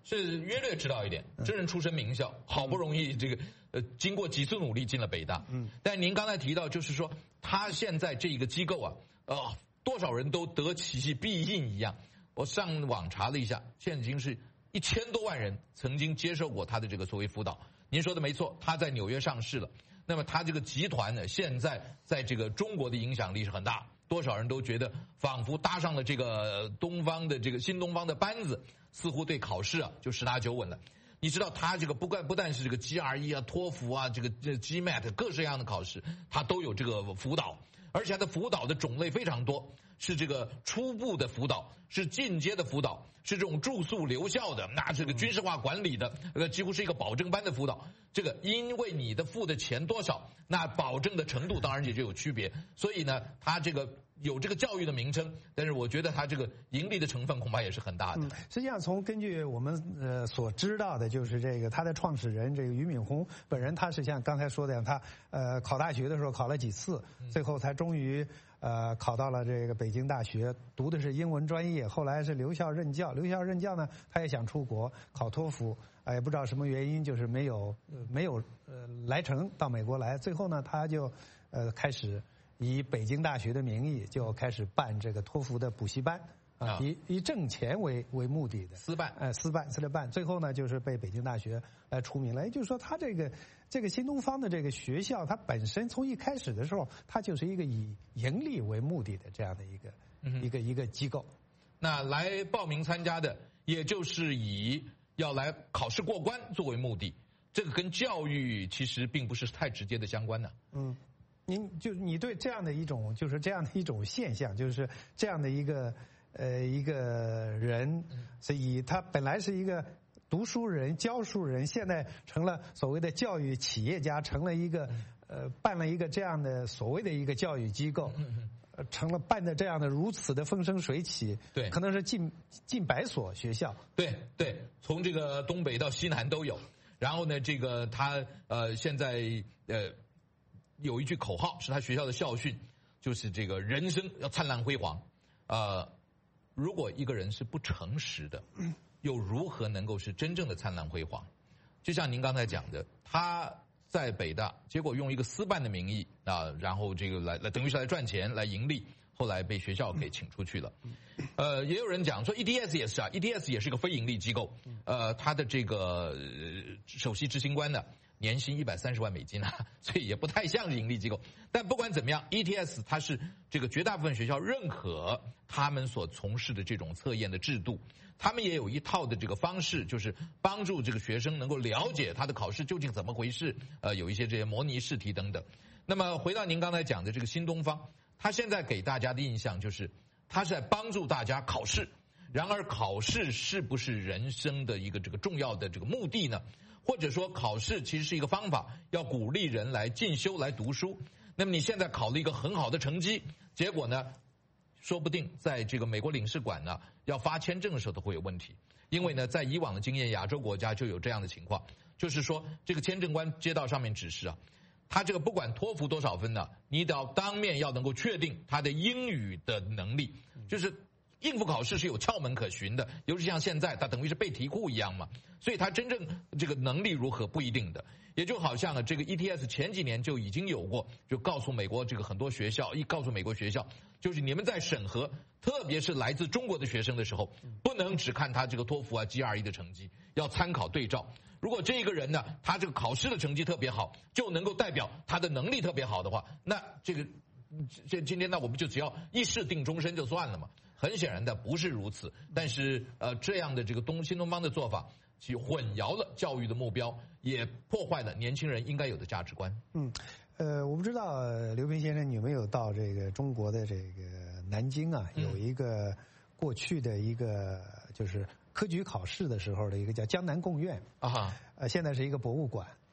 F: 是约略知道一点，真人出身名校，好不容易这个呃经过几次努力进了北大。嗯，但您刚才提到，就是说他现在这个机构啊，呃，多少人都得其必应一样。我上网查了一下，现在已经是一千多万人曾经接受过他的这个所谓辅导。您说的没错，他在纽约上市了。那么他这个集团呢，现在在这个中国的影响力是很大，多少人都觉得仿佛搭上了这个东方的这个新东方的班子，似乎对考试啊就十拿九稳了。你知道他这个不干不但是这个 G R E 啊、托福啊、这个这 G M A T 各式各样的考试，他都有这个辅导，而且他的辅导的种类非常多，是这个初步的辅导，是进阶的辅导，是这种住宿留校的，那这个军事化管理的，呃，几乎是一个保证班的辅导。这个因为你的付的钱多少，那保证的程度当然也就有区别。所以呢，他这个有这个教育的名称，但是我觉得他这个盈利的成分恐怕也是很大的。
A: 嗯、实际上，从根据我们呃所知道的，就是这个他的创始人这个俞敏洪本人，他是像刚才说的，他呃考大学的时候考了几次，最后才终于呃考到了这个北京大学，读的是英文专业，后来是留校任教。留校任教呢，他也想出国考托福。哎，也不知道什么原因，就是没有呃没有呃来成到美国来。最后呢，他就呃开始以北京大学的名义就开始办这个托福的补习班啊，以以挣钱为为目的的
F: 私办，
A: 哎、呃，私办私的办。最后呢，就是被北京大学来除名了。也就是说，他这个这个新东方的这个学校，它本身从一开始的时候，它就是一个以盈利为目的的这样的一个、嗯、一个一个机构。
F: 那来报名参加的，也就是以要来考试过关作为目的，这个跟教育其实并不是太直接的相关的。
A: 嗯，您就你对这样的一种就是这样的一种现象，就是这样的一个呃一个人，所以他本来是一个读书人、教书人，现在成了所谓的教育企业家，成了一个呃办了一个这样的所谓的一个教育机构。成了办的这样的如此的风生水起，
F: 对，
A: 可能是近近百所学校，
F: 对对，从这个东北到西南都有。然后呢，这个他呃现在呃有一句口号是他学校的校训，就是这个人生要灿烂辉煌。呃，如果一个人是不诚实的，又如何能够是真正的灿烂辉煌？就像您刚才讲的，他在北大，结果用一个私办的名义啊，然后这个来来等于是来赚钱来盈利，后来被学校给请出去了。呃，也有人讲说 E D S 也是啊 ，E D S 也是个非盈利机构，呃，他的这个、呃、首席执行官呢，年薪一百三十万美金啊，所以也不太像是盈利机构。但不管怎么样 ，E T S 它是这个绝大部分学校认可他们所从事的这种测验的制度。他们也有一套的这个方式，就是帮助这个学生能够了解他的考试究竟怎么回事，呃，有一些这些模拟试题等等。那么回到您刚才讲的这个新东方，他现在给大家的印象就是，他是在帮助大家考试。然而，考试是不是人生的一个这个重要的这个目的呢？或者说，考试其实是一个方法，要鼓励人来进修、来读书。那么你现在考了一个很好的成绩，结果呢？说不定在这个美国领事馆呢，要发签证的时候都会有问题，因为呢，在以往的经验，亚洲国家就有这样的情况，就是说这个签证官接到上面指示啊，他这个不管托福多少分呢，你得要当面要能够确定他的英语的能力，就是应付考试是有窍门可循的，尤其像现在，他等于是背题库一样嘛，所以他真正这个能力如何不一定的。也就好像呢，这个 E T S 前几年就已经有过，就告诉美国这个很多学校，一告诉美国学校，就是你们在审核，特别是来自中国的学生的时候，不能只看他这个托福啊、G R E 的成绩，要参考对照。如果这个人呢，他这个考试的成绩特别好，就能够代表他的能力特别好的话，那这个这今天那我们就只要一试定终身就算了嘛。很显然的不是如此，但是呃这样的这个东新东方的做法，其混淆了教育的目标，也破坏了年轻人应该有的价值观。
A: 嗯，呃，我不知道刘平先生你有没有到这个中国的这个南京啊，有一个过去的一个就是科举考试的时候的一个叫江南贡院
F: 啊，
A: 呃，现在是一个博物馆。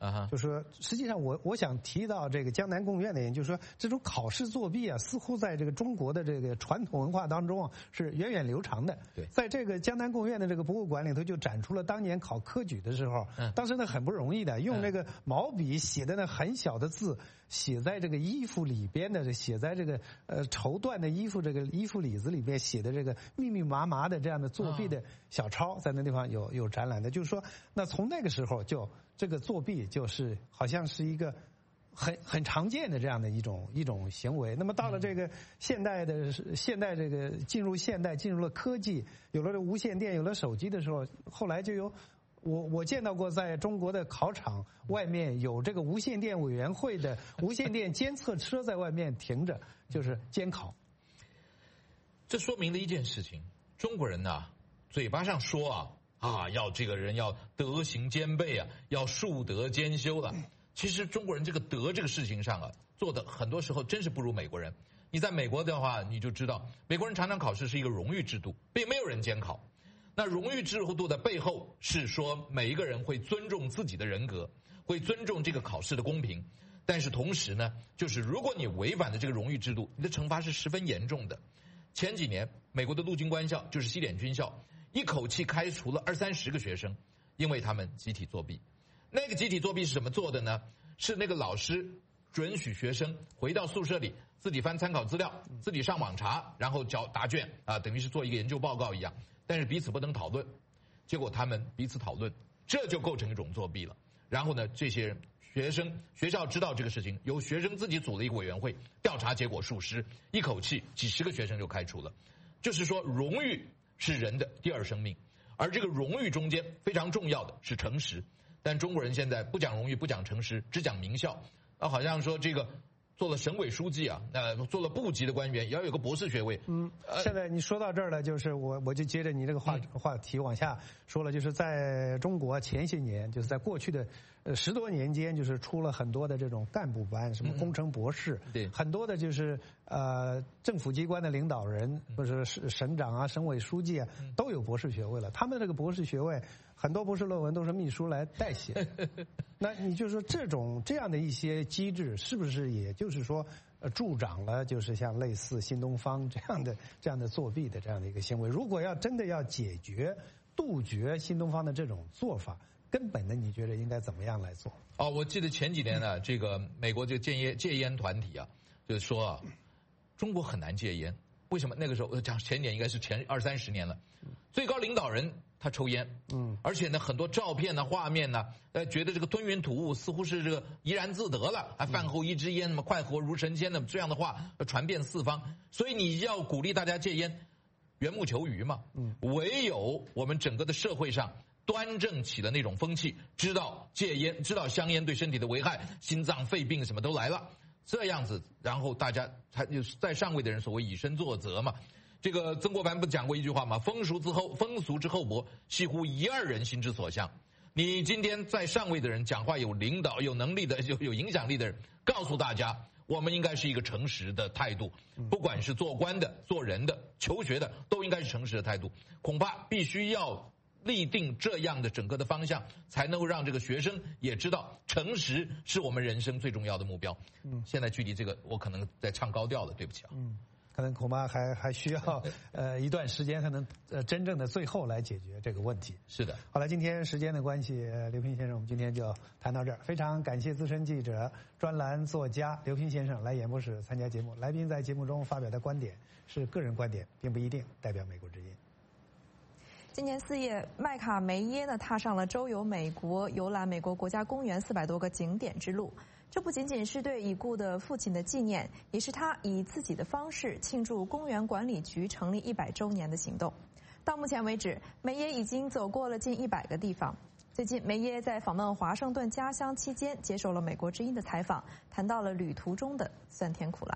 F: 啊，
A: 就说实际上我我想提到这个江南贡院的人，就是说这种考试作弊啊，似乎在这个中国的这个传统文化当中啊是源远流长的。
F: 对，
A: 在这个江南贡院的这个博物馆里头，就展出了当年考科举的时候，
F: 嗯、
A: 当时呢很不容易的，用这个毛笔写的那很小的字，写在这个衣服里边的，写在这个呃绸缎的衣服这个衣服里子里边写的这个密密麻麻的这样的作弊的小抄，在那地方有有展览的，就是说，那从那个时候就这个作弊就是好像是一个很很常见的这样的一种一种行为。那么到了这个现代的现代这个进入现代进入了科技，有了这无线电，有了手机的时候，后来就有我我见到过在中国的考场外面有这个无线电委员会的无线电监测车在外面停着，就是监考。
F: 这说明了一件事情：中国人呐、啊，嘴巴上说啊啊，要这个人要德行兼备啊，要术德兼修了。其实中国人这个德这个事情上啊，做的很多时候真是不如美国人。你在美国的话，你就知道，美国人常常考试是一个荣誉制度，并没有人监考。那荣誉制度的背后是说，每一个人会尊重自己的人格，会尊重这个考试的公平。但是同时呢，就是如果你违反了这个荣誉制度，你的惩罚是十分严重的。前几年，美国的陆军官校，就是西点军校，一口气开除了二三十个学生，因为他们集体作弊。那个集体作弊是怎么做的呢？是那个老师准许学生回到宿舍里自己翻参考资料，自己上网查，然后交答卷啊，等于是做一个研究报告一样。但是彼此不能讨论，结果他们彼此讨论，这就构成一种作弊了。然后呢，这些人学生学校知道这个事情，由学生自己组了一个委员会调查，结果属实，一口气几十个学生就开除了。就是说，荣誉是人的第二生命，而这个荣誉中间非常重要的是诚实。但中国人现在不讲荣誉，不讲诚实，只讲名校啊，好像说这个做了省委书记啊，呃，做了部级的官员也要有个博士学位。
A: 嗯，现在你说到这儿了，就是我我就接着你这个话、嗯、话题往下说了，就是在中国前些年，就是在过去的呃十多年间，就是出了很多的这种干部班，什么工程博士，
F: 嗯、对，
A: 很多的就是呃政府机关的领导人，或者是省长啊、省委书记啊，都有博士学位了。他们这个博士学位，很多博士论文都是秘书来代写。那你就说这种这样的一些机制，是不是也就是说，呃，助长了就是像类似新东方这样的这样的作弊的这样的一个行为？如果要真的要解决、杜绝新东方的这种做法，根本的你觉得应该怎么样来做？
F: 哦，我记得前几年呢，这个美国这个戒烟戒烟团体啊，就是说啊，中国很难戒烟。为什么？那个时候讲前年应该是前二三十年了，最高领导人他抽烟，嗯，而且呢很多照片呢、画面呢，呃，觉得这个吞云吐雾，似乎是这个怡然自得了，啊，饭后一支烟，那么快活如神仙的这样的话传遍四方，所以你要鼓励大家戒烟，缘木求鱼嘛，嗯，唯有我们整个的社会上端正起了那种风气，知道戒烟，知道香烟对身体的危害，心脏肺病什么都来了。这样子，然后大家才在上位的人所谓以身作则嘛。这个曾国藩不讲过一句话吗？风俗之后，风俗之厚薄，系乎一二人心之所向。你今天在上位的人讲话有领导、有能力的、有有影响力的人，告诉大家，我们应该是一个诚实的态度，不管是做官的、做人的、求学的，都应该是诚实的态度。恐怕必须要立定这样的整个的方向，才能够让这个学生也知道诚实是我们人生最重要的目标。嗯，现在距离这个我可能在唱高调了，对不起啊。
A: 嗯，可能恐怕还还需要呃一段时间才能呃真正的最后来解决这个问题。
F: 是的。
A: 好了，今天时间的关系，刘平先生，我们今天就谈到这儿。非常感谢资深记者、专栏作家刘平先生来演播室参加节目。来宾在节目中发表的观点是个人观点，并不一定代表美国之音。
B: 今年四月，麦卡梅耶呢踏上了周游美国、游览美国国家公园四百多个景点之路。这不仅仅是对已故的父亲的纪念，也是他以自己的方式庆祝公园管理局成立一百周年的行动。到目前为止，梅耶已经走过了近一百个地方。最近，梅耶在访问华盛顿家乡期间，接受了美国之音的采访，谈到了旅途中的酸甜苦辣。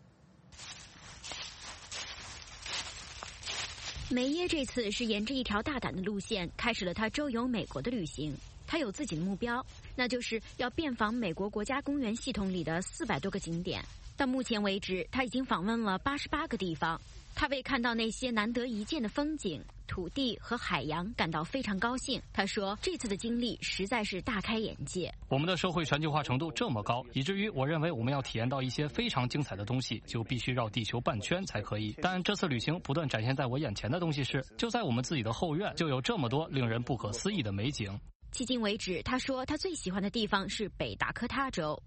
H: 梅耶这次是沿着一条大胆的路线，开始了他周游美国的旅行。他有自己的目标，那就是要遍访美国国家公园系统里的四百多个景点。到目前为止，他已经访问了八十八个地方。 他为看到那些难得一见的风景、土地和海洋感到非常高兴。他说，这次的经历实在是大开眼界。
K: 我们的社会全球化程度这么高，以至于我认为我们要体验到一些非常精彩的东西，就必须绕地球半圈才可以。但这次旅行不断展现在我眼前的东西是，就在我们自己的后院，就有这么多令人不可思议的美景。
H: 迄今为止，他说他最喜欢的地方是北达科他州。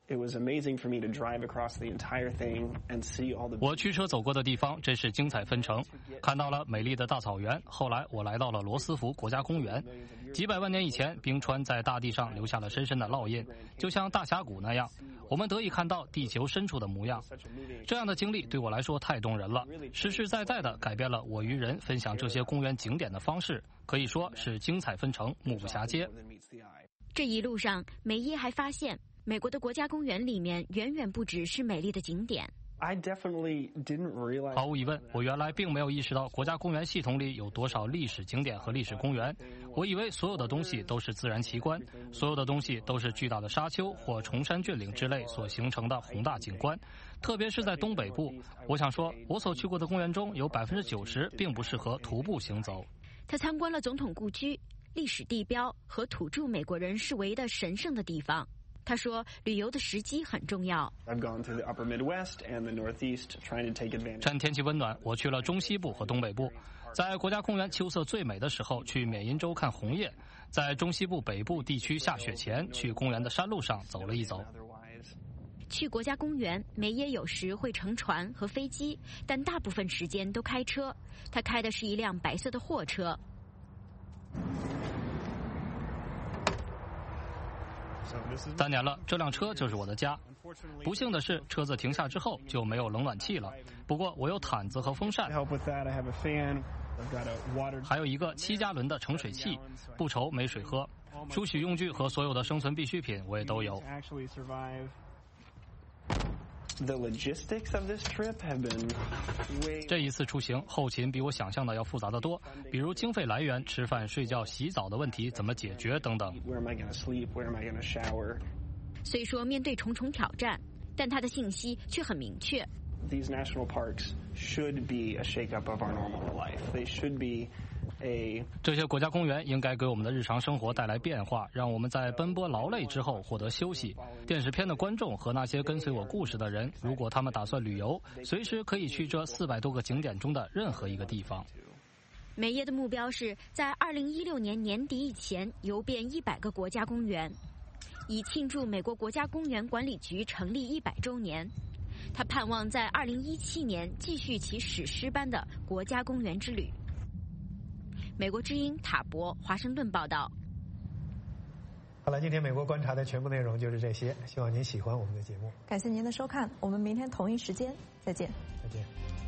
K: 我驱车走过的地方真是精彩纷呈，看到了美丽的大草原。后来我来到了罗斯福国家公园，几百万年以前，冰川在大地上留下了深深的烙印，就像大峡谷那样，我们得以看到地球深处的模样。这样的经历对我来说太动人了，实实在在地改变了我与人分享这些公园景点的方式，可以说是精彩纷呈，目不暇接。
H: 这一路上，梅耶还发现，美国的国家公园里面远远不只是美丽的景点。
K: 毫无疑问，我原来并没有意识到国家公园系统里有多少历史景点和历史公园。我以为所有的东西都是自然奇观，所有的东西都是巨大的沙丘或崇山峻岭之类所形成的宏大景观。特别是在东北部，我想说，我所去过的公园中有百分之九十并不适合徒步行走。
H: 他参观了总统故居、历史地标和土著美国人视为的神圣的地方。他说，旅游的时机很重要。
K: 趁天气温暖，我去了中西部和东北部。在国家公园秋色最美的时候去缅因州看红叶，在中西部北部地区下雪前去公园的山路上走了一走。
H: 去国家公园，梅耶有时会乘船和飞机，但大部分时间都开车。他开的是一辆白色的货车。
K: 三年了，这辆车就是我的家。不幸的是，车子停下之后就没有冷暖气了。不过我有毯子和风扇，还有一个七加仑的盛水器，不愁没水喝。梳洗用具和所有的生存必需品我也都有。这一次出行后勤比我想象的要复杂得多，比如经费来源、吃饭、睡觉、洗澡的问题怎么解决等等。
H: 虽说面对重重挑战，但他的信息却很明确。
I: These national parks should be a shake-up of our normal life. They should be a
K: 这些国家公园应该给我们的日常生活带来变化，让我们在奔波劳累之后获得休息。电视片的观众和那些跟随我故事的人，如果他们打算旅游，随时可以去这四百多个景点中的任何一个地方。
H: 梅耶的目标是在二零一六年年底以前游遍一百个国家公园，以庆祝美国国家公园管理局成立一百周年。他盼望在二零一七年继续其史诗般的国家公园之旅。美国之音塔博华盛顿报道。
A: 好了，今天美国观察的全部内容就是这些，希望您喜欢我们的节目。
B: 感谢您的收看，我们明天同一时间再见。
A: 再见。